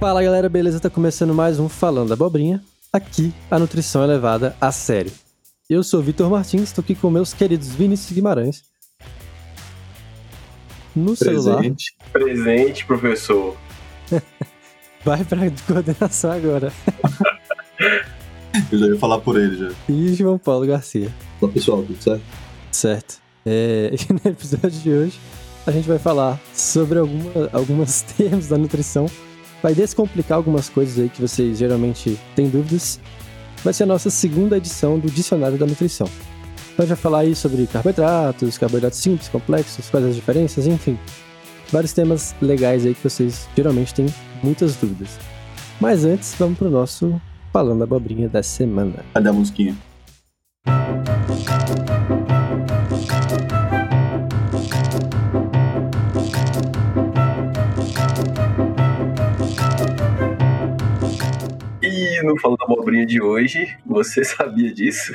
Fala galera, beleza? Tá começando mais um Falando Abobrinha. Aqui a nutrição é levada a sério. Eu sou o Vitor Martins, estou aqui com meus queridos Vinícius Guimarães. No celular. Presente, professor. Vai pra coordenação agora. Eu já ia falar por ele já. E João Paulo Garcia. Olá pessoal, tudo certo? Certo. E no episódio de hoje a gente vai falar sobre alguns termos da nutrição. Vai descomplicar algumas coisas aí que vocês geralmente têm dúvidas. Vai ser a nossa segunda edição do Dicionário da Nutrição. Então a gente vai falar aí sobre carboidratos simples, complexos, quais as diferenças, enfim. Vários temas legais aí que vocês geralmente têm muitas dúvidas. Mas antes, vamos pro nosso Falando Abobrinha da semana. Cadê a musiquinha? E no Falando Abobrinha de hoje, você sabia disso?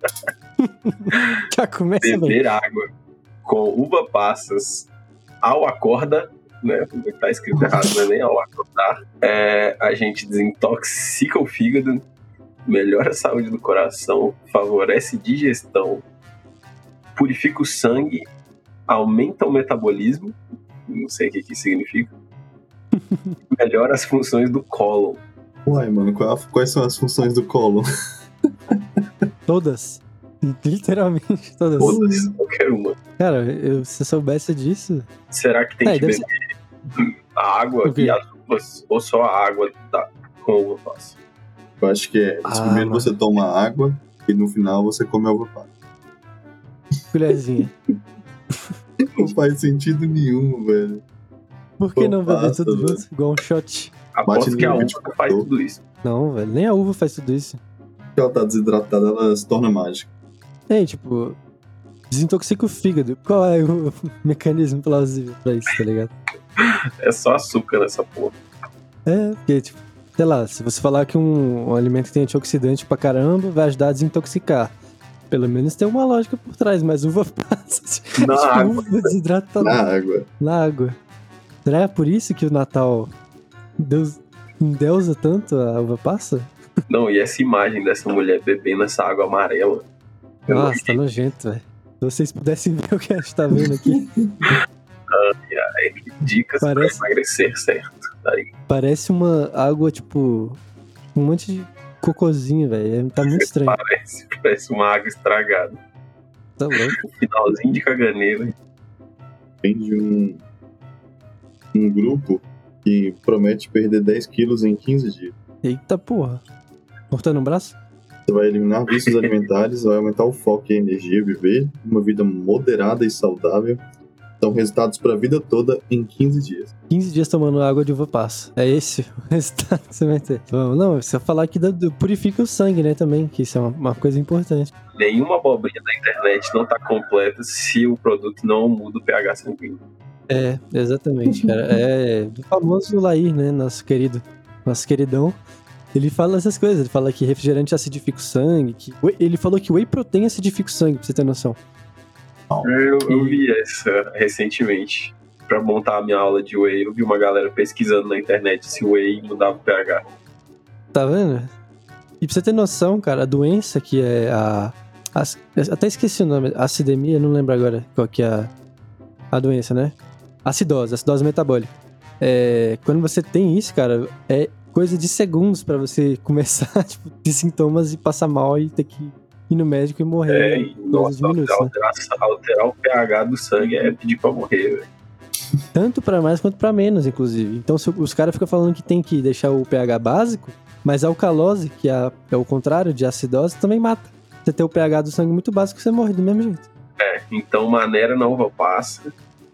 Já começa bem. Beber água com uva passas ao acorda, né? Tá escrito errado, não é nem ao acordar. A gente desintoxica o fígado, melhora a saúde do coração, favorece digestão, purifica o sangue, aumenta o metabolismo, não sei o que isso significa, melhora as funções do cólon. Uai, mano, quais são as funções do cólon? Todas. Literalmente todas. Todas, qualquer uma. Cara, se eu soubesse disso... Será que tem que beber a água e as uvas, ou só a água com uva passa? Eu acho que primeiro você toma água e no final você come a uva passa. Colherzinha. Não faz sentido nenhum, velho. Por que não beber tudo junto, igual um shot? Aposto que a uva faz tudo isso. Não, velho, nem a uva faz tudo isso. Se ela tá desidratada, ela se torna mágica. Tipo, desintoxica o fígado. Qual é o mecanismo plausível pra isso, tá ligado? É só açúcar nessa porra. Porque, tipo, sei lá, se você falar que um alimento que tem antioxidante pra caramba, vai ajudar a desintoxicar. Pelo menos tem uma lógica por trás, mas uva passa. Na água. Uva desidratada. Na água. Será por isso que o Natal Deus endeusa tanto a uva passa? Não, e essa imagem dessa mulher bebendo essa água amarela. Nossa, tá nojento, velho. Se vocês pudessem ver o que a gente tá vendo aqui. Dicas pra emagrecer, certo? Aí. Parece uma água, tipo, um monte de cocôzinho, velho. Tá muito estranho. Parece uma água estragada. Tá louco. Finalzinho de caganeira. Tem de um grupo que promete perder 10 quilos em 15 dias. Eita porra. Cortando um braço? Você vai eliminar vícios alimentares, vai aumentar o foco e a energia, viver uma vida moderada e saudável. São resultados para a vida toda em 15 dias. 15 dias tomando água de uva passa. É esse o resultado que você vai ter. Não, você vai falar que purifica o sangue, né, também, que isso é uma coisa importante. Nenhuma abobrinha da internet não tá completa se o produto não muda o pH sanguíneo. Exatamente, cara. Do famoso Lair, né, nosso queridão. Ele fala essas coisas, ele fala que refrigerante acidifica o sangue, ele falou que whey protein acidifica o sangue, pra você ter noção. Eu vi essa recentemente. Pra montar a minha aula de whey, eu vi uma galera pesquisando na internet se o whey mudava o pH. Tá vendo? E pra você ter noção, cara, a doença que é até esqueci o nome, acidemia, não lembro agora qual que é a doença, né? Acidose metabólica. Quando você tem isso, cara, é coisa de segundos pra você começar, tipo, ter sintomas e passar mal e ter que ir no médico e morrer. Alterar o pH do sangue é pedir pra morrer, velho. Tanto pra mais quanto pra menos, inclusive. Então os caras ficam falando que tem que deixar o pH básico, mas a alcalose, que é o contrário de acidose, também mata. Você tem o pH do sangue muito básico, você morre do mesmo jeito. Então maneira na uva passa,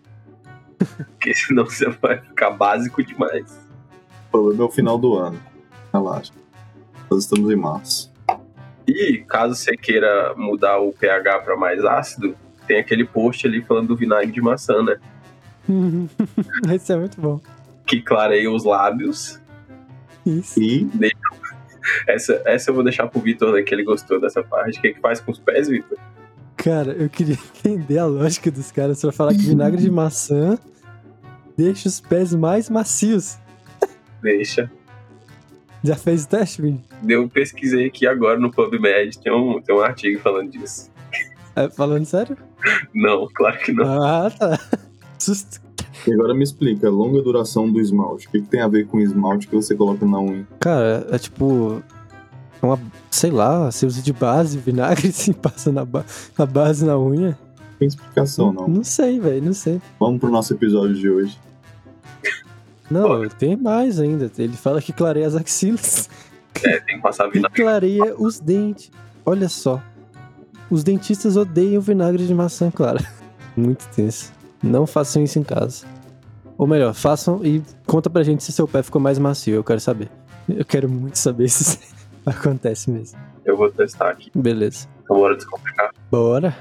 porque senão você vai ficar básico demais. O problema é o final do ano. Relaxa. Nós estamos em março. E caso você queira mudar o pH para mais ácido, tem aquele post ali falando do vinagre de maçã, né? Esse é muito bom. Que clareia os lábios. Isso. E essa eu vou deixar pro Vitor, né, que ele gostou dessa parte. O que faz com os pés, Vitor? Cara, eu queria entender a lógica dos caras pra falar que vinagre de maçã deixa os pés mais macios. Deixa. Já fez o teste, Vini? Eu pesquisei aqui agora no PubMed, tem um artigo falando disso. Falando sério? Não, claro que não. Ah, tá. Susto. E agora me explica, longa duração do esmalte. O que tem a ver com o esmalte que você coloca na unha? Cara, é tipo... sei lá, você usa de base, vinagre, assim, passa na base na unha. Não tem explicação, não. Não sei, velho, não sei. Vamos pro nosso episódio de hoje. Não, tem mais ainda. Ele fala que clareia as axilas. Tem que passar E vinagre. clareia os dentes. Olha só. Os dentistas odeiam vinagre de maçã clara. Muito tenso. Não façam isso em casa. Ou melhor, façam e conta pra gente se seu pé ficou mais macio. Eu quero saber. Eu quero muito saber se isso acontece mesmo. Eu vou testar aqui. Beleza. Então bora descomplicar. Bora.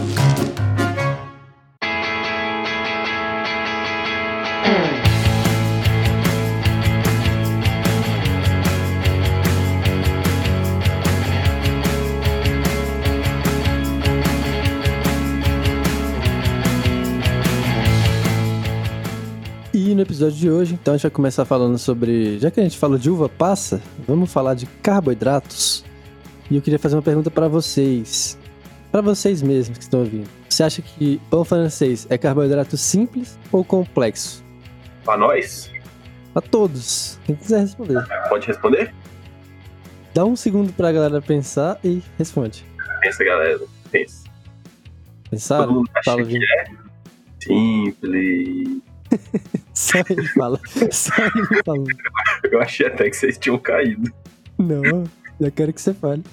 E no episódio de hoje, então a gente vai começar falando sobre... Já que a gente falou de uva passa, vamos falar de carboidratos. E eu queria fazer uma pergunta pra vocês. Pra vocês mesmos que estão ouvindo. Você acha que pão francês é carboidrato simples ou complexo? Pra nós? Pra todos. Quem quiser responder. Pode responder? Dá um segundo pra galera pensar e responde. Pensa, galera. Pensa. Todo Pensaram? mundo acha Fala, que Vini. é simples. Só ele fala. Só ele fala. Eu achei até que vocês tinham caído. Não, já quero que você fale.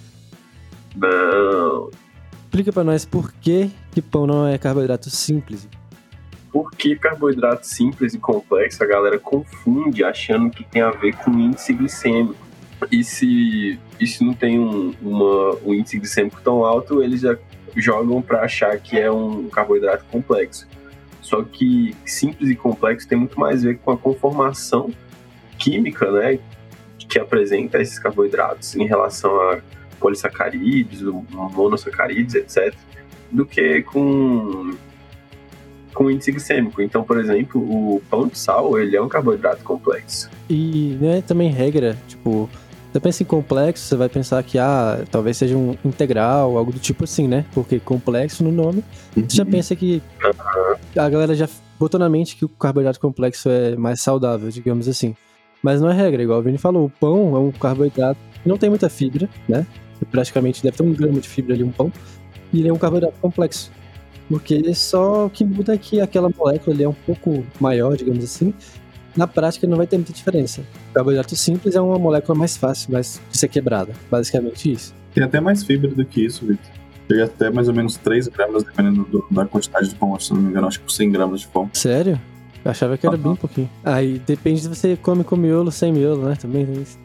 Não. Explica pra nós por que pão não é carboidrato simples. Por que carboidrato simples e complexo a galera confunde achando que tem a ver com índice glicêmico? E se não tem um índice glicêmico tão alto, eles já jogam pra achar que é um carboidrato complexo. Só que simples e complexo tem muito mais a ver com a conformação química, né, que apresenta esses carboidratos em relação a polissacarídeos, monossacarídeos, etc., do que com índice glicêmico. Então, por exemplo, o pão de sal, ele é um carboidrato complexo. E não é também regra, tipo, você pensa em complexo, você vai pensar que, talvez seja um integral, algo do tipo assim, né? Porque complexo no nome, você já pensa que a galera já botou na mente que o carboidrato complexo é mais saudável, digamos assim. Mas não é regra, igual o Vini falou, o pão é um carboidrato que não tem muita fibra, né? Praticamente deve ter 1 grama de fibra ali, um pão, e ele é um carboidrato complexo. Porque só o que muda é que aquela molécula ali é um pouco maior, digamos assim. Na prática não vai ter muita diferença. O carboidrato simples é uma molécula mais fácil, mais de ser quebrada. Basicamente isso. Tem até mais fibra do que isso, Victor. Chega até mais ou menos 3 gramas, dependendo da quantidade de pão. Se não me engano, acho que por 100 gramas de pão. Sério? Eu achava que era bem pouquinho. Aí depende se você come com miolo, sem miolo, né? Também tem isso.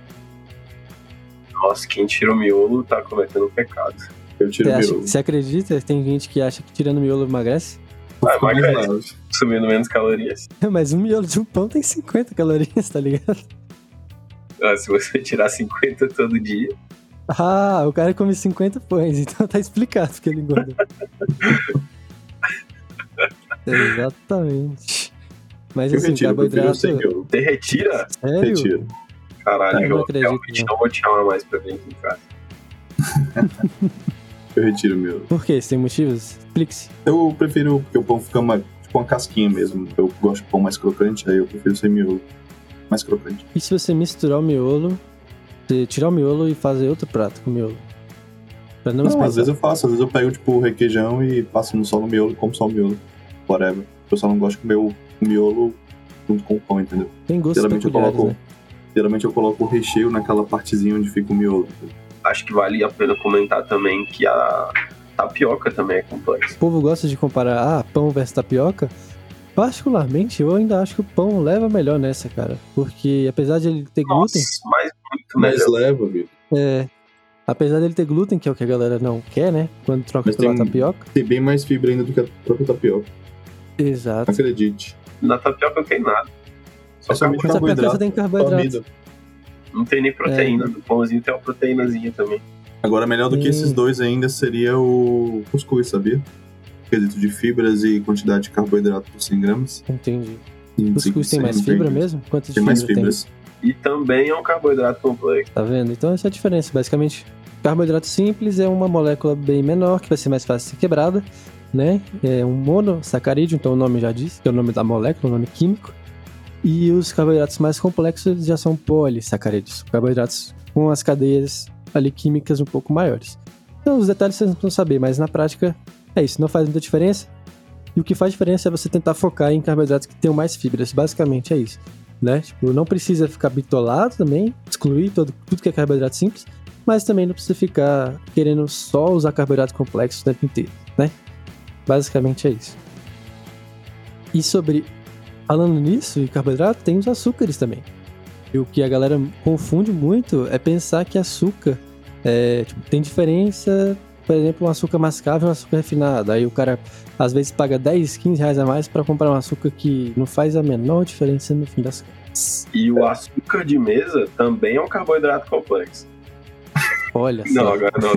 Nossa, quem tira o miolo tá cometendo um pecado. Eu tiro o miolo. Você acredita? Tem gente que acha que tirando miolo emagrece? Emagrece, subindo menos calorias. Mas um miolo de um pão tem 50 calorias, tá ligado? Se você tirar 50 todo dia... O cara come 50 pães, então tá explicado porque ele engorda. Exatamente. Mas Eu assim, retiro, eu prefiro carboidrato... sem miolo. Você retira? Sério? Retiro. Caralho, Eu não eu acredito, realmente não. não vou te chamar mais pra vir aqui em casa. Eu retiro o miolo. Por quê? Você tem motivos? Explique-se. Eu prefiro, porque o pão fica tipo uma casquinha mesmo. Eu gosto de pão mais crocante, aí eu prefiro sem miolo. Mais crocante. E se você misturar o miolo, você tirar o miolo e fazer outro prato com miolo? Pra não Não, espessar. às vezes eu faço. Às vezes eu pego, tipo, o requeijão e passo só no miolo e como só o miolo. Whatever. Eu só não gosto de comer o miolo junto com o pão, entendeu? Tem gostos Geralmente peculiares, Geralmente eu coloco o recheio naquela partezinha onde fica o miolo. Acho que vale a pena comentar também que a tapioca também é complexa. O povo gosta de comparar pão versus tapioca. Particularmente, eu ainda acho que o pão leva melhor nessa, cara. Porque apesar de ele ter glúten... Mas muito Mas melhor. leva, Vitor. Apesar dele ter glúten, que é o que a galera não quer, né? Quando troca Mas pela tem- tapioca. Tem bem mais fibra ainda do que a própria tapioca. Exato. Acredite. Na tapioca não tem nada. Só É somente Mas a tapioca carboidrato. tem carboidrato. Amido. não tem nem proteína. No pãozinho tem uma proteínazinha também. Agora, melhor do que esses dois ainda seria o cuscuz, sabia? Quesito de fibras e quantidade de carboidrato por 100 gramas. Entendi. Cuscuz tem mais fibra mesmo? Quanto de Tem mais fibras. E também é um carboidrato complexo. Tá vendo? Então essa é a diferença. Basicamente, carboidrato simples é uma molécula bem menor, que vai ser mais fácil de ser quebrada, né? É um monossacarídeo, então o nome já diz, que é o nome da molécula, o nome químico. E os carboidratos mais complexos já são polissacarídeos, carboidratos com as cadeias ali químicas um pouco maiores. Então os detalhes vocês não precisam saber, mas na prática é isso, não faz muita diferença. E o que faz diferença é você tentar focar em carboidratos que tenham mais fibras, basicamente é isso, né? Tipo, não precisa ficar bitolado também, excluir tudo que é carboidrato simples, mas também não precisa ficar querendo só usar carboidrato complexo o tempo inteiro, né? Basicamente é isso. E falando nisso, e carboidrato, tem os açúcares também. E o que a galera confunde muito é pensar que açúcar tem diferença, por exemplo, um açúcar mascavo e um açúcar refinado. Aí o cara às vezes paga 10, 15 reais a mais para comprar um açúcar que não faz a menor diferença no fim das contas. E o açúcar de mesa também é um carboidrato complexo. Olha só. Não, agora não.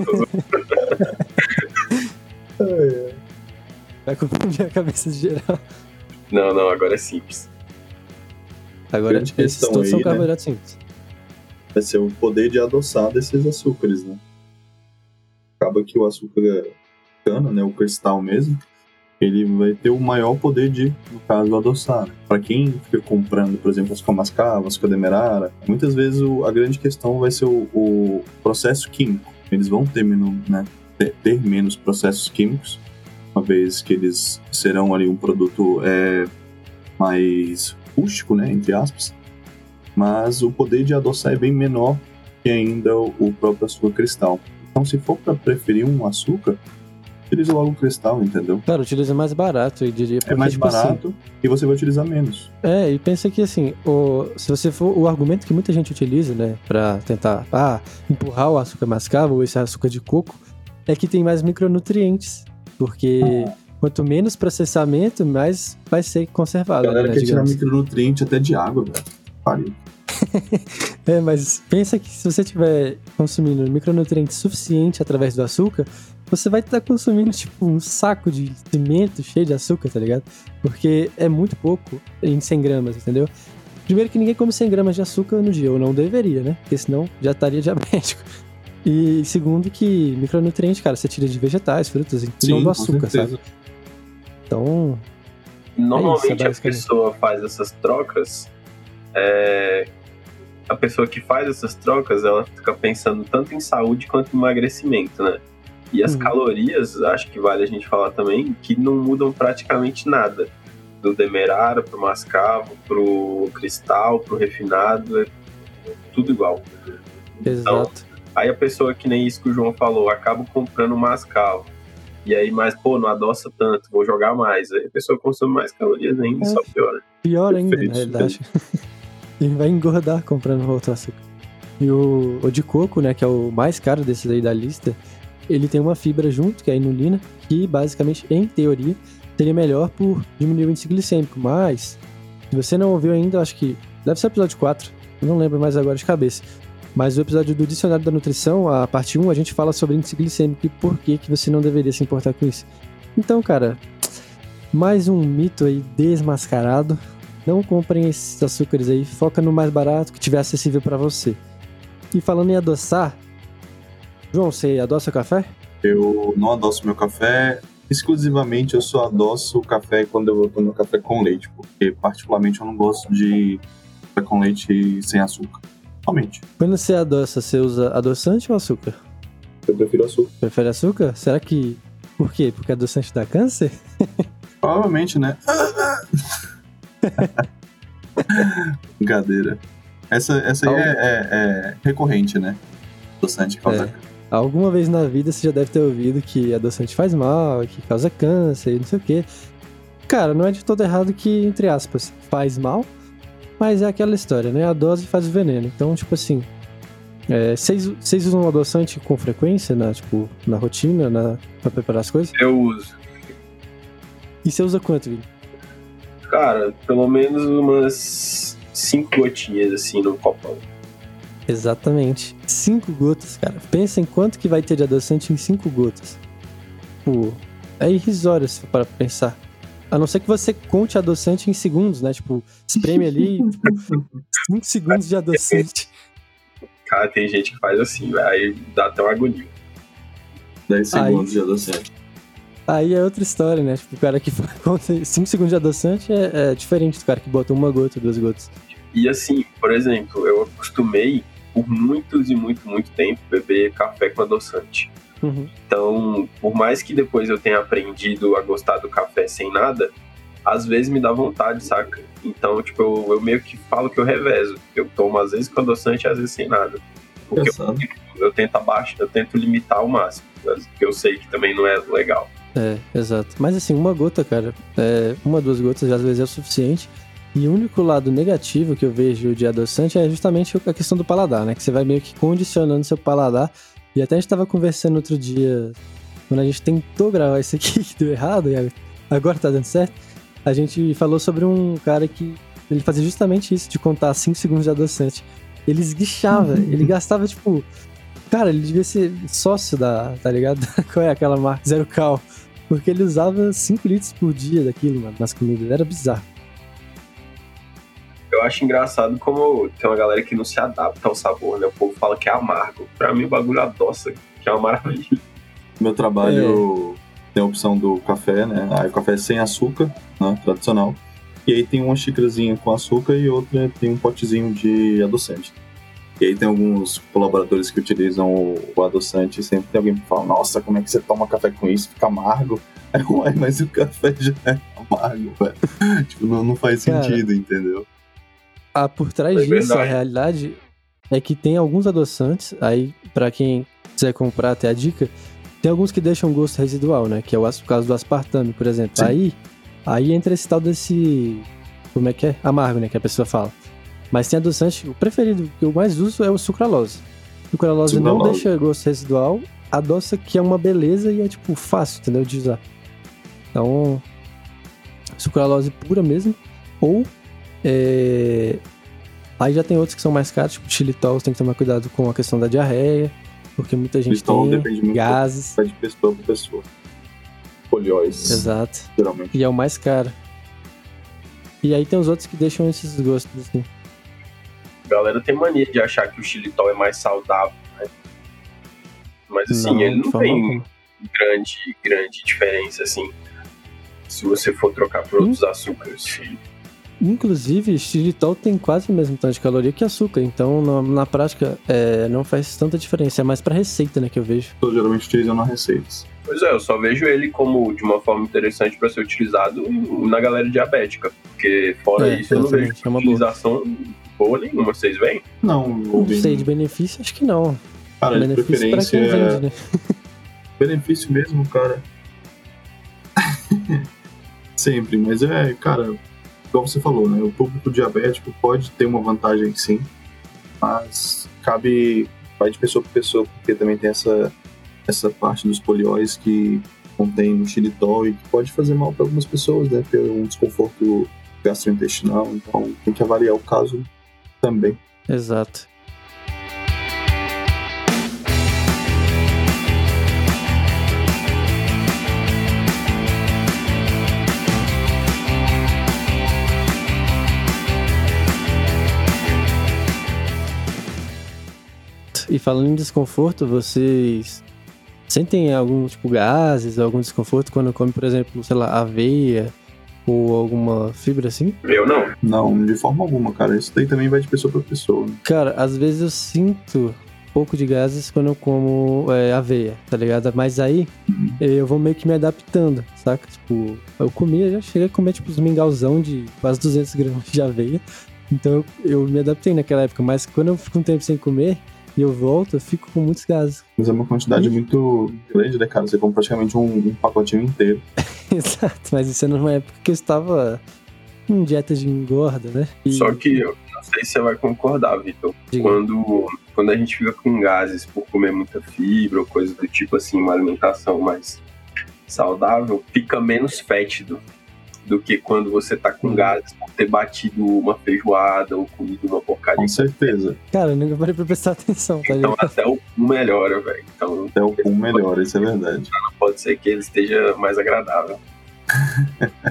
Vai confundir a cabeça de geral. Não, agora é simples. Agora, esses todos são carboidratos simples. Vai ser o poder de adoçar desses açúcares, né? Acaba que o açúcar cana, né, o cristal mesmo, ele vai ter o maior poder de, no caso, adoçar. Né? Para quem fica comprando, por exemplo, açúcar mascavo, açúcar demerara, muitas vezes a grande questão vai ser o processo químico. Eles vão ter menos processos químicos, uma vez que eles serão ali um produto mais rústico, né, entre aspas, mas o poder de adoçar é bem menor que ainda o próprio açúcar cristal. Então, se for para preferir um açúcar, utiliza logo o cristal, entendeu? Claro, utiliza mais barato, eu diria. Porque, é mais barato e você vai utilizar menos. E pensa que, assim, se você for o argumento que muita gente utiliza, né, pra tentar empurrar o açúcar mascavo ou esse açúcar de coco, é que tem mais micronutrientes, porque quanto menos processamento, mais vai ser conservado. A galera né, quer tirar micronutriente até de água, velho. Pariu. Mas pensa que se você estiver consumindo micronutrientes suficiente através do açúcar, você vai estar consumindo tipo um saco de cimento cheio de açúcar, tá ligado? Porque é muito pouco em 100 gramas, entendeu? Primeiro que ninguém come 100 gramas de açúcar no dia, ou não deveria, né? Porque senão já estaria diabético. E segundo que micronutriente, cara, você tira de vegetais, frutas, e não do açúcar, sabe? Então... Normalmente a pessoa faz essas trocas... A pessoa que faz essas trocas, ela fica pensando tanto em saúde quanto em emagrecimento, né? E as calorias, acho que vale a gente falar também, que não mudam praticamente nada. Do demerara pro mascavo, pro cristal, pro refinado, é tudo igual. Então, exato. Aí a pessoa, que nem isso que o João falou, acaba comprando mascavo. E aí, não adoça tanto, vou jogar mais. Aí a pessoa consome mais calorias ainda, só piora. Pior ainda, na realidade. E vai engordar comprando outro açúcar. E o de coco, né, que é o mais caro desses aí da lista, ele tem uma fibra junto, que é a inulina, que basicamente, em teoria, seria melhor por diminuir o índice glicêmico. Mas, se você não ouviu ainda, acho que deve ser o episódio 4, eu não lembro mais agora de cabeça. Mas o episódio do Dicionário da Nutrição, a parte 1, a gente fala sobre índice glicêmico e por que você não deveria se importar com isso. Então, cara, mais um mito aí desmascarado. Não comprem esses açúcares aí, foca no mais barato que tiver acessível pra você. E falando em adoçar, João, você adoça café? Eu não adoço meu café, exclusivamente eu só adoço o café quando eu vou tomar café com leite, porque particularmente eu não gosto de café com leite sem açúcar, somente. Quando você adoça, você usa adoçante ou açúcar? Eu prefiro açúcar. Prefere açúcar? Será que... Por quê? Porque adoçante dá câncer? Provavelmente, né? Brincadeira. Essa aí é recorrente, né? Adoçante causa câncer. Alguma vez na vida você já deve ter ouvido que adoçante faz mal, que causa câncer e não sei o quê. Cara, não é de todo errado que, entre aspas, faz mal, mas é aquela história, né? A dose faz o veneno. Então, tipo assim, vocês usam adoçante com frequência na rotina, pra preparar as coisas? Eu uso. E você usa quanto, Vini? Cara, pelo menos umas 5 gotinhas, assim, no copão. Exatamente. 5 gotas, cara. Pensa em quanto que vai ter de adoçante em 5 gotas. Pô, é irrisório se for para pensar. A não ser que você conte adoçante em segundos, né? Tipo, espreme ali, 5 segundos de adoçante. Cara, tem gente que faz assim, velho. Aí dá até uma agonia. 10 segundos de adoçante. Aí é outra história, né? Tipo, o cara que conta 5 segundos de adoçante é diferente do cara que bota 1 gota, 2 gotas. E assim, por exemplo, eu acostumei por muitos e muito tempo beber café com adoçante. Uhum. Então, por mais que depois eu tenha aprendido a gostar do café sem nada, às vezes me dá vontade, saca? Então, tipo, eu meio que falo que eu revezo. Eu tomo às vezes com adoçante e às vezes sem nada. Porque eu tento limitar ao máximo, porque eu sei que também não é legal. É, exato. Mas assim, 1 gota, cara, 1, 2 gotas às vezes é o suficiente. E o único lado negativo que eu vejo de adoçante é justamente a questão do paladar, né? Que você vai meio que condicionando seu paladar. E até a gente tava conversando outro dia, quando a gente tentou gravar isso aqui, que deu errado, e agora tá dando certo. A gente falou sobre um cara que ele fazia justamente isso, de contar 5 segundos de adoçante. Ele esguichava, ele gastava, tipo... Cara, ele devia ser sócio tá ligado? Qual é aquela marca? Zero Cal. Porque ele usava 5 litros por dia daquilo, mano, nas comidas. Era bizarro. Eu acho engraçado como tem uma galera que não se adapta ao sabor, né? O povo fala que é amargo. Pra mim, o bagulho adoça, que é uma maravilha. Meu trabalho tem a opção do café, né? Aí o café é sem açúcar, né? Tradicional. E aí tem uma xícarazinha com açúcar e outra tem um potezinho de adoçante. E aí tem alguns colaboradores que utilizam o adoçante e sempre tem alguém que fala: nossa, como é que você toma café com isso? Fica amargo. Aí, uai, mas o café já é amargo, velho. Tipo, não faz sentido, entendeu? Por trás disso, a realidade é que tem alguns adoçantes, aí pra quem quiser comprar, até a dica, tem alguns que deixam gosto residual, né? Que é o caso do aspartame, por exemplo. Aí entra esse tal desse... Como é que é? Amargo, né? Que a pessoa fala. Mas tem adoçante, o preferido, que eu mais uso é o sucralose. O sucralose não deixa gosto residual, adoça que é uma beleza e é, tipo, fácil, entendeu? De usar. Então, sucralose pura mesmo, ou... Aí já tem outros que são mais caros, tipo xilitol, você tem que tomar cuidado com a questão da diarreia, porque muita gente tem gases. De pessoa para pessoa. Polióis. Exato. Geralmente. E é o mais caro. E aí tem os outros que deixam esses gostos assim. A galera tem mania de achar que o xilitol é mais saudável, né? Mas assim, ele não tem grande diferença, assim, se você for trocar por outros açúcares. Inclusive, xilitol tem quase o mesmo tanto de caloria que açúcar, então na prática não faz tanta diferença, é mais pra receita, né, que eu vejo. Eu geralmente utilizam nas receitas. Pois é, eu só vejo ele como de uma forma interessante pra ser utilizado na galera diabética, porque fora isso eu não vejo utilização boa nenhuma, vocês veem? Não sei, de benefício acho que não. Cara, de preferência pra quem vende, né? Benefício mesmo, cara. Sempre, mas cara... Igual você falou, né? O público diabético pode ter uma vantagem, sim, mas vai de pessoa para pessoa, porque também tem essa parte dos polióis que contém no xilitol e que pode fazer mal para algumas pessoas, né? Ter um desconforto gastrointestinal, então tem que avaliar o caso também. Exato. E falando em desconforto, vocês sentem algum tipo gases, algum desconforto quando come, por exemplo, sei lá, aveia ou alguma fibra assim? Eu não. Não, de forma alguma, cara. Isso daí também vai de pessoa pra pessoa. Né? Cara, às vezes eu sinto um pouco de gases quando eu como aveia, tá ligado? Mas aí eu vou meio que me adaptando, saca? Tipo, eu já cheguei a comer tipo uns mingauzão de quase 200 gramas de aveia. Então eu me adaptei naquela época, mas quando eu fico um tempo sem comer e eu volto, eu fico com muitos gases. Mas é uma quantidade muito grande, né, cara? Você come praticamente um pacotinho inteiro. Exato, mas isso é numa época que eu estava em dieta de engorda, né? Só que eu não sei se você vai concordar, Vitor. Quando a gente fica com gases por comer muita fibra ou coisa do tipo assim, uma alimentação mais saudável, fica menos fétido do que quando você tá com gases por ter batido uma feijoada ou comido uma porcaria. Com certeza. Cara, eu nunca parei pra prestar atenção, tá Então ligado? até o pum melhora, velho. Então, até o pum melhora, isso é verdade. Pode ser que ele esteja mais agradável.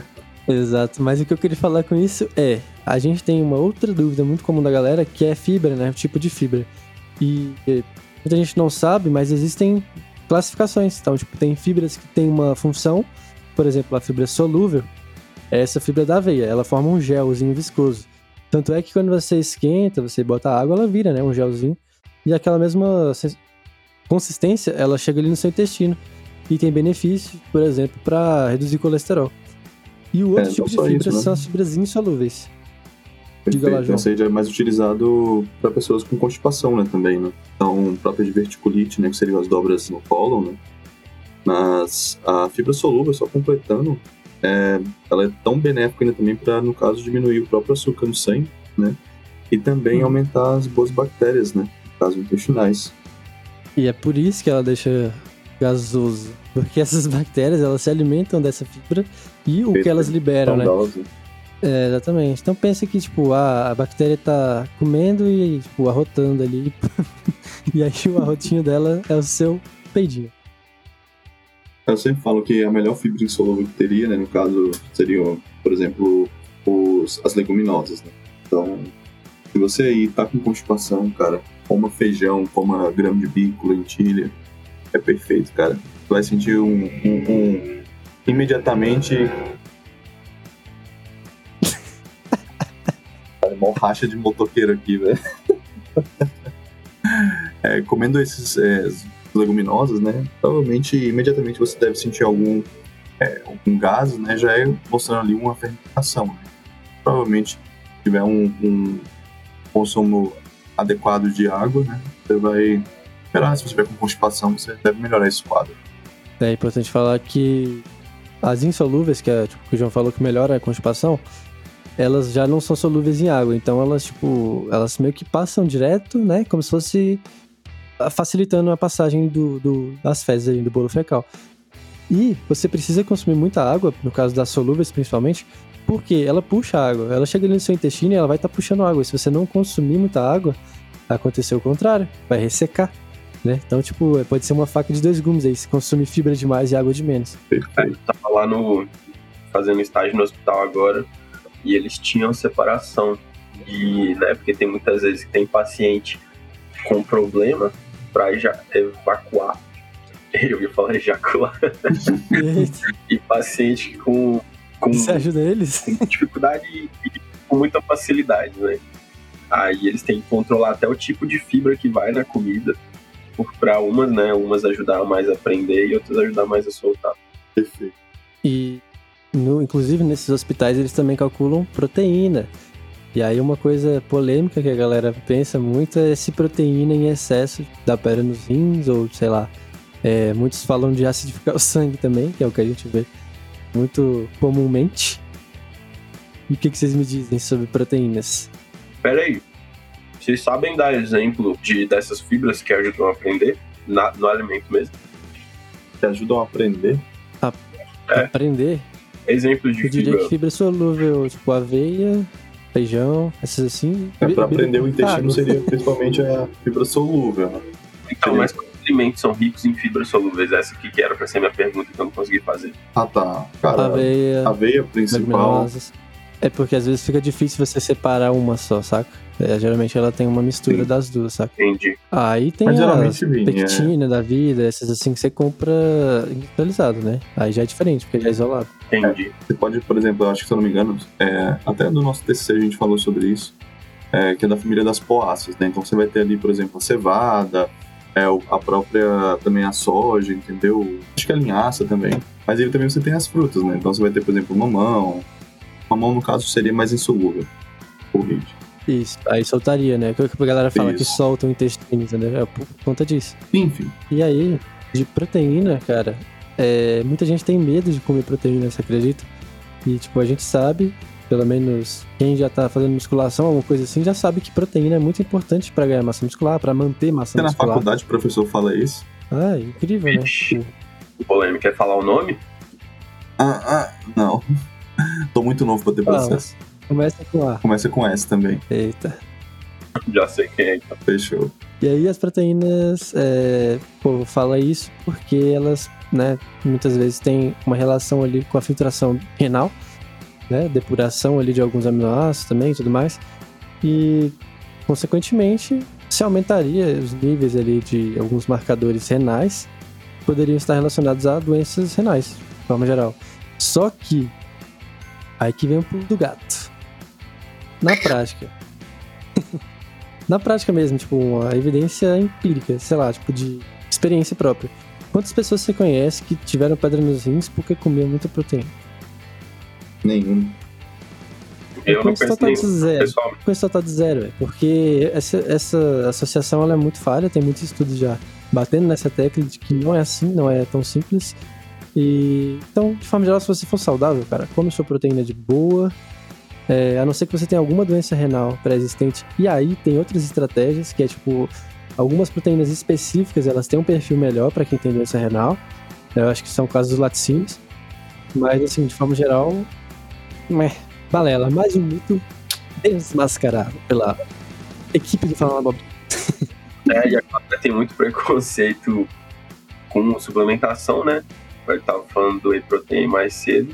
Exato, mas o que eu queria falar com isso é, a gente tem uma outra dúvida muito comum da galera, que é fibra, né, o tipo de fibra. E muita gente não sabe, mas existem classificações. Então, tipo, tem fibras que têm uma função, por exemplo, a fibra solúvel, é essa fibra da aveia, ela forma um gelzinho viscoso. Tanto é que quando você esquenta, você bota água, ela vira, né, um gelzinho. E aquela mesma consistência, ela chega ali no seu intestino. E tem benefício, por exemplo, para reduzir colesterol. E o outro tipo de fibras são as fibras insolúveis. Diga lá, João. Esse aí já é mais utilizado para pessoas com constipação, né, também, né? Então, própria diverticulite, né, que seriam as dobras no cólon, né? Mas a fibra solúvel, só completando, ela é tão benéfica ainda também para, no caso, diminuir o próprio açúcar no sangue, né? E também aumentar as boas bactérias, né? No caso, intestinais. E é por isso que ela deixa gasoso. Porque essas bactérias, elas se alimentam dessa fibra e o que elas liberam, né? Exatamente. Então pensa que, tipo, a bactéria tá comendo e, tipo, arrotando ali. E aí o arrotinho dela é o seu peidinho. Eu sempre falo que a melhor fibra insolúvel que teria, né, no caso, seriam, por exemplo, as leguminosas, né? Então, se você aí tá com constipação, cara, coma feijão, coma grão de bico, lentilha, é perfeito, cara. Você vai sentir imediatamente... Mó racha de motoqueiro aqui, velho. Comendo esses leguminosas, né? Provavelmente, imediatamente você deve sentir algum gás, né? Já mostrando ali uma fermentação, né? Provavelmente, se tiver um consumo adequado de água, né? Você vai melhorar. Se você tiver com constipação, você deve melhorar esse quadro. É importante falar que as insolúveis, que é tipo, que o João falou que melhora a constipação, elas já não são solúveis em água, então elas meio que passam direto, né, como se fosse facilitando a passagem das fezes aí, do bolo fecal. E você precisa consumir muita água, no caso das solúveis principalmente, porque ela puxa água, ela chega ali no seu intestino e ela vai estar puxando água, e se você não consumir muita água, acontecer o contrário, vai ressecar, né, então tipo, pode ser uma faca de dois gumes aí, se consumir fibra demais e água de menos. Tava lá fazendo estágio no hospital agora, e eles tinham separação né, porque tem muitas vezes que tem paciente com problema para evacuar, eu ia falar ejacular, e paciente com Você ajuda eles? Com dificuldade e com muita facilidade, né? Aí eles têm que controlar até o tipo de fibra que vai na comida, para umas, né, umas ajudar mais a prender e outras ajudar mais a soltar. Perfeito. E inclusive nesses hospitais eles também calculam proteína. E aí uma coisa polêmica que a galera pensa muito é se proteína em excesso dá pedra nos rins ou sei lá. Muitos falam de acidificar o sangue também, que é o que a gente vê muito comumente. E o que vocês me dizem sobre proteínas? Pera aí, vocês sabem dar exemplo dessas fibras que ajudam a aprender no alimento mesmo? Que ajudam a aprender? Aprender? Exemplos de fibra. Eu diria que fibra solúvel, tipo aveia, feijão, essas assim. Para aprender o intestino seria principalmente a fibra solúvel, né? Então, mas quais alimentos são ricos em fibras solúveis? Essa aqui que era pra ser minha pergunta que eu não consegui fazer. Tá. Cara, aveia principal. Leguminosas. É porque às vezes fica difícil você separar uma só, saca? Geralmente ela tem uma mistura das duas, saca? Entendi. Aí tem as pectina da vida, essas assim que você compra industrializado, né? Aí já é diferente, porque já é isolado. Entendi. Você pode, por exemplo, eu acho que se eu não me engano, até no nosso TCC a gente falou sobre isso, que é da família das poáceas, né? Então você vai ter ali, por exemplo, a cevada, a própria, também a soja, entendeu? Acho que a linhaça também. Mas aí também você tem as frutas, né? Então você vai ter, por exemplo, o mamão. O mamão, no caso, seria mais insolúvel. Isso, aí soltaria, né? Que a galera fala que solta o intestino, entendeu? É por conta disso. Enfim. E aí, de proteína, cara, muita gente tem medo de comer proteína, você acredita? E, tipo, a gente sabe, pelo menos quem já tá fazendo musculação, alguma coisa assim, já sabe que proteína é muito importante pra ganhar massa muscular, pra manter massa muscular. Na faculdade o professor fala isso? Ah, incrível, né? O polêmico quer falar o nome? Não. Tô muito novo pra ter processo. Começa com A. Começa com S também. Eita. Já sei quem é, então. Fechou. E aí as proteínas, fala isso porque elas, né, muitas vezes têm uma relação ali com a filtração renal. né, depuração ali de alguns aminoácidos também e tudo mais. E, consequentemente, se aumentaria os níveis ali de alguns marcadores renais que poderiam estar relacionados a doenças renais, de forma geral. Só que, aí que vem o pulo do gato. Na prática. Na prática mesmo, tipo, uma evidência empírica, sei lá, tipo, de experiência própria. Quantas pessoas você conhece que tiveram pedra nos rins porque comiam muita proteína? Nenhum. Eu não conheço nenhum, pessoal. Com esse total de zero, véio, porque essa associação ela é muito falha, tem muitos estudos já batendo nessa tecla de que não é assim, não é tão simples. E então, de forma geral, se você for saudável, cara, come sua proteína de boa, a não ser que você tenha alguma doença renal pré-existente. E aí tem outras estratégias, que é tipo, algumas proteínas específicas, elas têm um perfil melhor para quem tem doença renal. Eu acho que são casos dos laticínios. Mas, assim, de forma geral, balela, mais um mito desmascarado pela equipe do Falando Abobrinha. E agora tem muito preconceito com suplementação, né? Eu tava falando do whey protein mais cedo.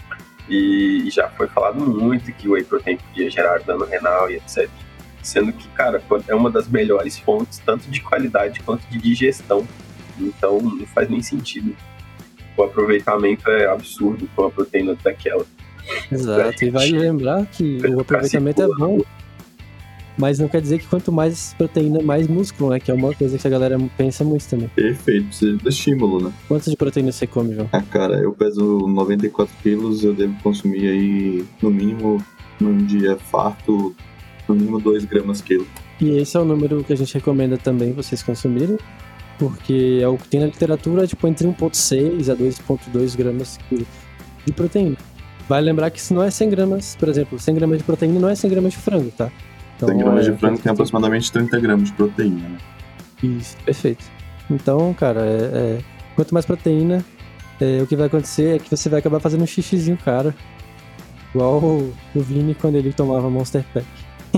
E já foi falado muito que o whey protein podia gerar dano renal e etc. Sendo que, cara, é uma das melhores fontes, tanto de qualidade quanto de digestão. Então, não faz nem sentido. O aproveitamento é absurdo com a proteína daquela. Exato, e vale lembrar que o aproveitamento é bom, mas não quer dizer que quanto mais proteína, mais músculo, né? Que é uma coisa que a galera pensa muito também. Perfeito, precisa de estímulo, né? Quantas de proteína você come, João? Cara, eu peso 94 quilos, eu devo consumir aí, no mínimo, num dia farto, no mínimo 2 gramas quilo. E esse é o número que a gente recomenda também vocês consumirem, porque é o que tem na literatura, tipo, entre 1,6 a 2,2 gramas quilo de proteína. Vale lembrar que isso não é 100 gramas, por exemplo, 100 gramas de proteína não é 100 gramas de frango, tá? Então, 100 gramas de frango tem aproximadamente 30 gramas de proteína, né? Isso, perfeito. Então, cara, quanto mais proteína, o que vai acontecer é que você vai acabar fazendo um xixizinho, cara. Igual o Vini quando ele tomava Monster Pack.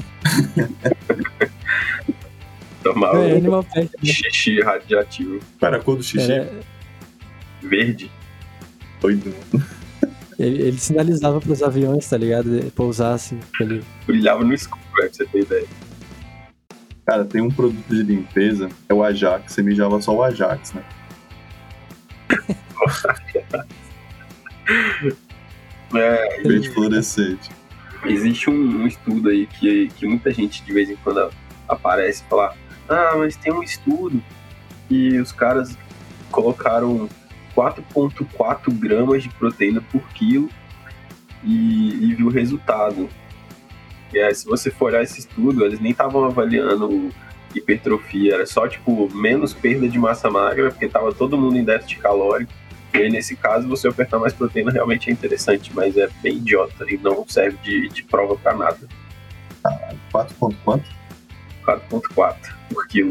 Tomava Animal Pack, né? Xixi radioativo. Para a cor do xixi? Verde. Doido. Ele sinalizava pros aviões, tá ligado? Pousar assim. Ele brilhava no escuro, pra você ter ideia. Cara, tem um produto de limpeza, é o Ajax. Você mijava só o Ajax, né? Verde fluorescente. Existe um estudo aí que muita gente de vez em quando aparece e fala: mas tem um estudo que os caras colocaram 4,4 gramas de proteína por quilo e viu o resultado. E aí, se você for olhar esse estudo, eles nem estavam avaliando hipertrofia, era só tipo menos perda de massa magra, porque tava todo mundo em déficit calórico. E aí, nesse caso, você ofertar mais proteína realmente é interessante, mas é bem idiota e não serve de prova pra nada. 4,4? 4,4 por quilo.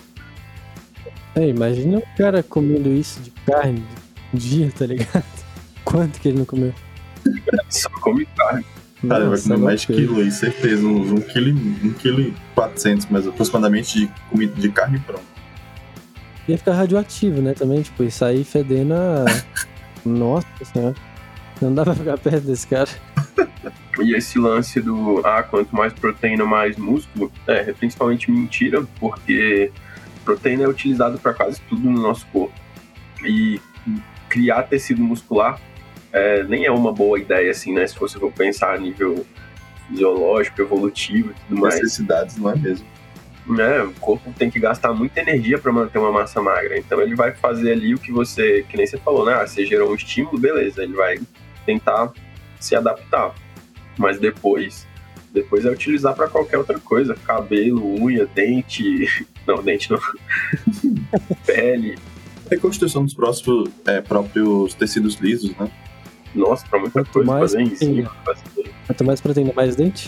Imagina o cara comendo isso de carne um dia, tá ligado? Quanto que ele não comeu? Só come carne. Cara, vai comer mais quilo aí, certeza. Uns 1,4 kg, mas aproximadamente de comida de carne pronta. Ia ficar radioativo, né? Também, tipo, isso aí fedendo a... Nossa senhora. Não dá pra ficar perto desse cara. E esse lance do quanto mais proteína, mais músculo, é principalmente mentira, porque proteína é utilizado para quase tudo no nosso corpo. E criar tecido muscular nem é uma boa ideia, assim, né? Se você for pensar a nível fisiológico, evolutivo e tudo mais. Necessidades, não é mesmo? O corpo tem que gastar muita energia para manter uma massa magra. Então ele vai fazer ali o que você, que nem você falou, né? Você gerou um estímulo, beleza. Ele vai tentar se adaptar. Mas depois é utilizar para qualquer outra coisa. Cabelo, unha, dente... Não, dente não. Pele. Reconstrução dos próprios tecidos lisos, né? Nossa, pra muita coisa, fazer enzima. Quanto mais proteína, mais dente.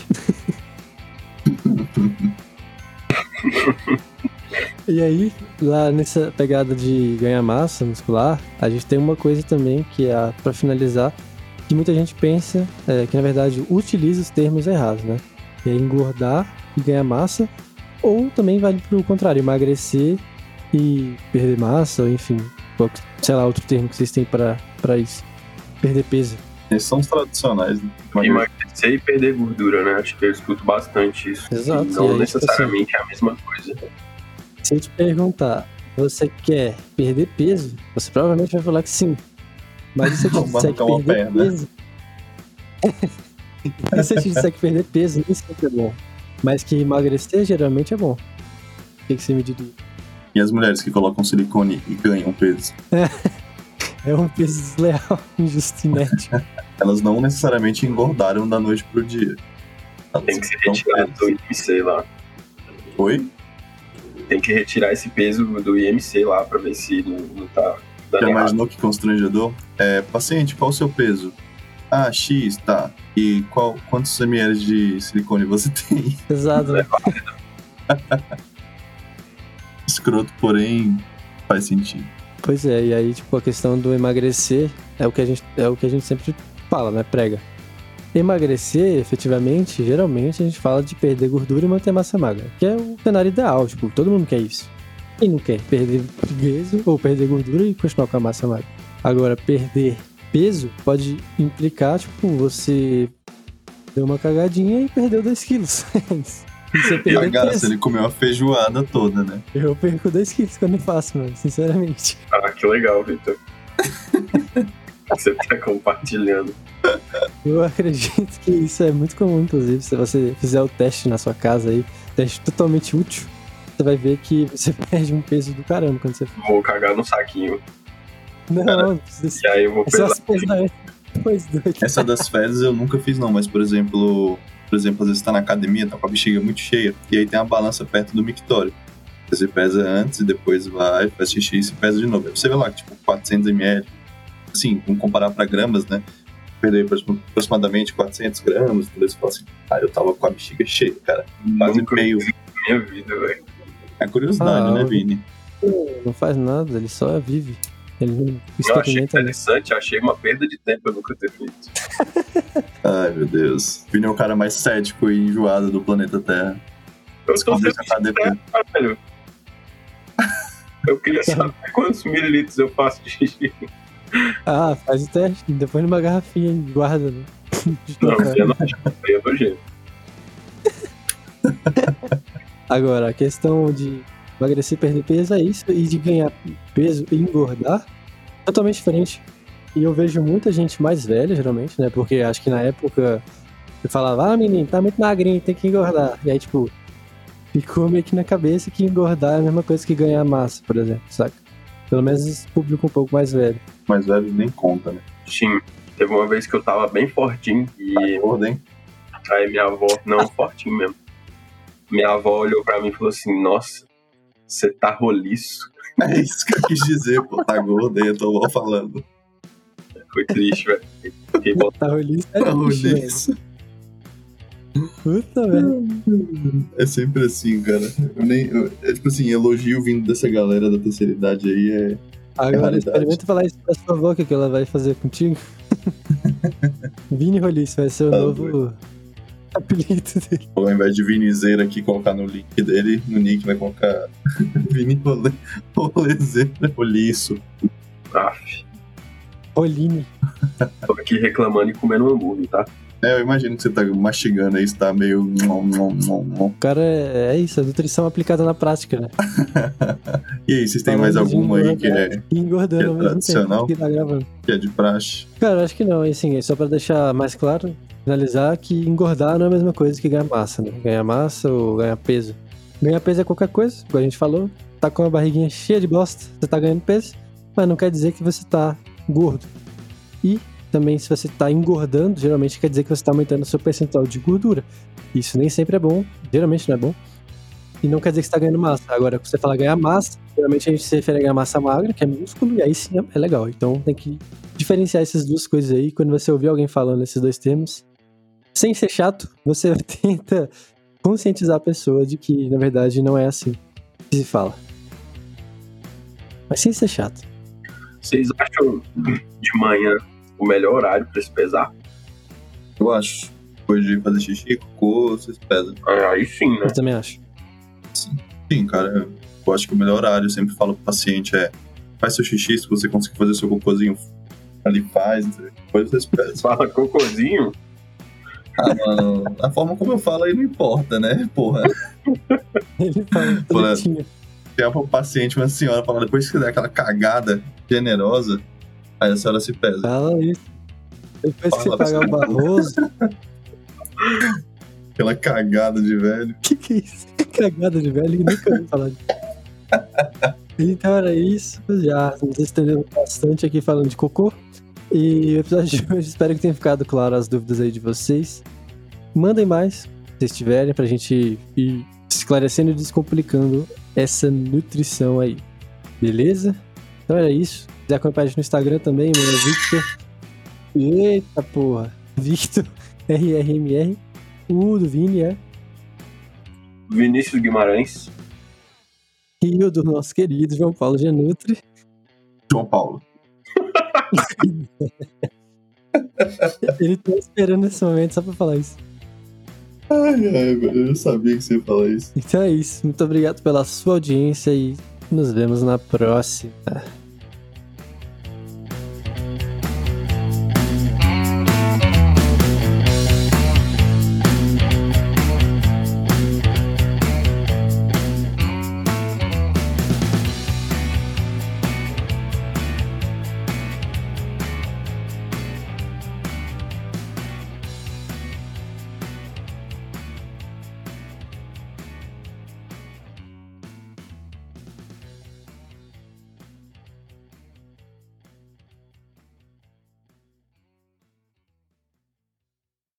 E aí, lá nessa pegada de ganhar massa muscular, a gente tem uma coisa também que é, pra finalizar, que muita gente pensa que na verdade utiliza os termos errados, né? Que é engordar e ganhar massa, ou também vale pro contrário, emagrecer e perder massa, ou enfim, sei lá, outro termo que vocês têm pra isso. Perder peso. Esses são os tradicionais, né? Emagrecer e perder gordura, né? Acho que eu escuto bastante isso. Exato. E não aí, necessariamente é a mesma coisa. Se eu te perguntar, você quer perder peso? Você provavelmente vai falar que sim. Mas e se eu te disser que perder peso... E se eu te disser que perder peso nem sempre é bom, mas que emagrecer geralmente é bom? O que você me diria? E as mulheres que colocam silicone e ganham peso? É um peso desleal, injusto e inédito. Elas não necessariamente engordaram da noite pro dia. Tem que ser retirado do IMC lá. Oi? Tem que retirar esse peso do IMC lá pra ver se não tá dando Já errado. imaginou que constrangedor? Paciente, qual o seu peso? Ah, X, tá. E quantos ml de silicone você tem? Pesado, né? Escroto, porém, faz sentido. Pois é, e aí, tipo, a questão do emagrecer é o que a gente sempre fala, né? Prega. Emagrecer, efetivamente, geralmente a gente fala de perder gordura e manter massa magra, que é o cenário ideal, tipo, todo mundo quer isso. Quem não quer perder peso ou perder gordura e continuar com a massa magra? Agora, perder peso pode implicar, tipo, você deu uma cagadinha e perdeu 2 quilos. Isso é perder peso. Ele comeu a feijoada toda, né? Eu perco 2 quilos quando eu faço, mano, sinceramente. Ah, que legal, Victor. Você tá compartilhando. Eu acredito que isso é muito comum, inclusive, se você fizer o teste na sua casa aí, teste totalmente útil, você vai ver que você perde um peso do caramba quando você for. Vou cagar no saquinho. Não precisa. E aí eu vou pesar. Essa das fezes eu nunca fiz não, mas por exemplo, às vezes tá na academia, tá com a bexiga muito cheia, e aí tem uma balança perto do mictório. Você pesa antes e depois vai, faz xixi e se pesa de novo. Aí você vê lá que tipo 400 ml, assim, vamos comparar pra gramas, né? Perder aproximadamente 400 gramas, tudo isso, assim, eu tava com a bexiga cheia, cara, quase meio. Minha vida, velho. É curiosidade, né, Vini? Não faz nada, ele só vive. Ele não Eu achei interessante, achei uma perda de tempo eu nunca ter feito. Ai, meu Deus. Vini é o cara mais cético e enjoado do planeta Terra. Eu tô sempre velho. Eu queria saber quantos mililitros eu faço de xixi. Ah, faz o teste, depois numa garrafinha e guarda, né? Não, é nojento. Agora, a questão de emagrecer e perder peso é isso, e de ganhar peso e engordar, totalmente diferente. E eu vejo muita gente mais velha, geralmente, né? Porque acho que na época eu falava, menino, tá muito magrinho, tem que engordar. E aí, tipo, ficou meio que na cabeça que engordar é a mesma coisa que ganhar massa, por exemplo, saca? Pelo menos esse público um pouco mais velho. Mais velho nem conta, né? Sim. Teve uma vez que eu tava bem fortinho e... Gordo, hein? Aí minha avó... Não, fortinho mesmo. Minha avó olhou pra mim e falou assim, nossa, você tá roliço. É isso que eu quis dizer, pô. Tá gordo aí, eu tô mal falando. Foi triste, velho. Fiquei Tá roliço, é Tá triste, roliço. Puta, velho. É sempre assim, cara. Tipo assim, elogio vindo dessa galera da terceira idade aí Agora experimenta falar isso pra sua avó, que ela vai fazer contigo. Vini Roliço vai ser o novo apelido dele. Ao invés de Vinizeira aqui, colocar no link dele, no nick vai colocar Vini Rolezeira Roliço. Roline. Tô aqui reclamando e comendo hambúrguer, tá? Eu imagino que você tá mastigando aí, você tá meio... O cara é isso, é nutrição aplicada na prática, né? E aí, vocês têm mais alguma aí que é engordando ao mesmo tradicional? tempo que tá gravando? Que é de praxe? Cara, acho que não, assim, só pra deixar mais claro, finalizar que engordar não é a mesma coisa que ganhar massa, né? Ganhar massa ou ganhar peso. Ganhar peso é qualquer coisa, como a gente falou, tá com a barriguinha cheia de bosta, você tá ganhando peso, mas não quer dizer que você tá gordo. E também, se você tá engordando, geralmente quer dizer que você tá aumentando o seu percentual de gordura. Isso nem sempre é bom, geralmente não é bom. E não quer dizer que você tá ganhando massa. Agora, quando você fala ganhar massa, geralmente a gente se refere a ganhar massa magra, que é músculo, e aí sim é legal. Então tem que diferenciar essas duas coisas aí. Quando você ouvir alguém falando esses dois termos, sem ser chato, você tenta conscientizar a pessoa de que, na verdade, não é assim que se fala. Mas sem ser chato. Vocês acham de manhã o melhor horário pra se pesar? Eu acho. Depois de fazer xixi, cocô, vocês pesam. Aí sim, né? Eu também acho. Sim, cara. Eu acho que o melhor horário, eu sempre falo pro paciente, faz seu xixi, se você conseguir fazer seu cocôzinho ali faz, depois vocês pesam. Fala cocôzinho. Ah, mano, a forma como eu falo aí não importa, né, porra. Ele fala bonitinho. Tem um paciente, uma senhora, fala, depois que der aquela cagada generosa, aí a senhora se pesa. Fala isso. Depois que você Fala, pagar o Barroso... Aquela cagada de velho. Que é isso? Cagada de velho, nunca ouvi falar disso. Então era isso, já nos estendemos bastante aqui falando de cocô. E o episódio de hoje, espero que tenha ficado claro as dúvidas aí de vocês. Mandem mais, se vocês tiverem, pra gente ir esclarecendo e descomplicando essa nutrição aí. Beleza? Então era isso. Se quiser acompanhar a gente no Instagram também, meu nome é Victor. Eita porra! Victor RRMR. O do Vini é. Vinícius Guimarães. E o do nosso querido João Paulo Genutri. João Paulo. Ele tá esperando esse momento só pra falar isso. Ai, velho, eu sabia que você ia falar isso. Então é isso. Muito obrigado pela sua audiência e nos vemos na próxima.